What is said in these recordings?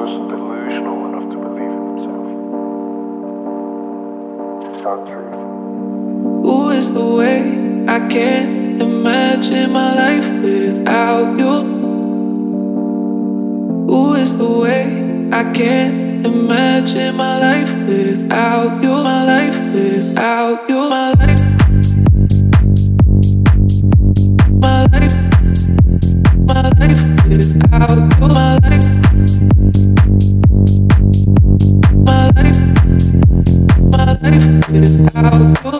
was delusional enough to believe in himself. It's not truth. Ooh, it's the way I can't imagine my life without you. Ooh, it's the way I can't imagine my life without you. My life without you. My life. My life. My life without you. My life. My life. My life without you.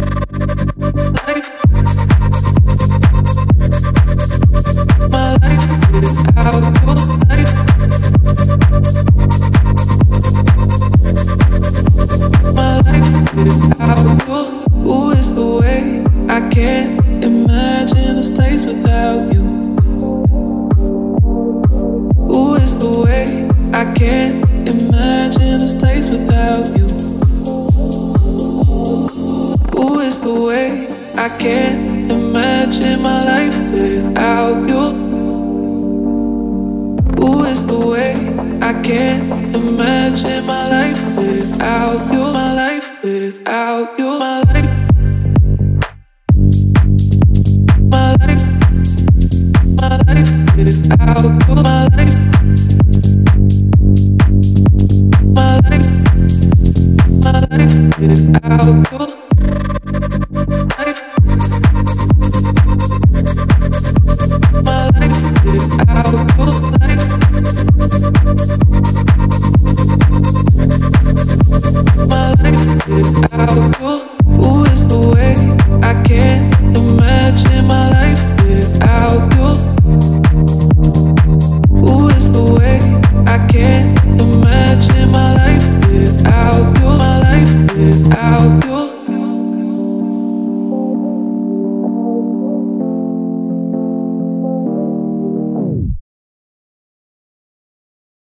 My life without you. Life. My life without you. Ooh, it's the way I can't imagine this place without you. Ooh, it's the way I can't imagine this place without you. Ooh, it's the way I can't imagine my life without you. Ooh, it's the way I can't imagine my life without you. My life without you. My life. My life. My life without you. My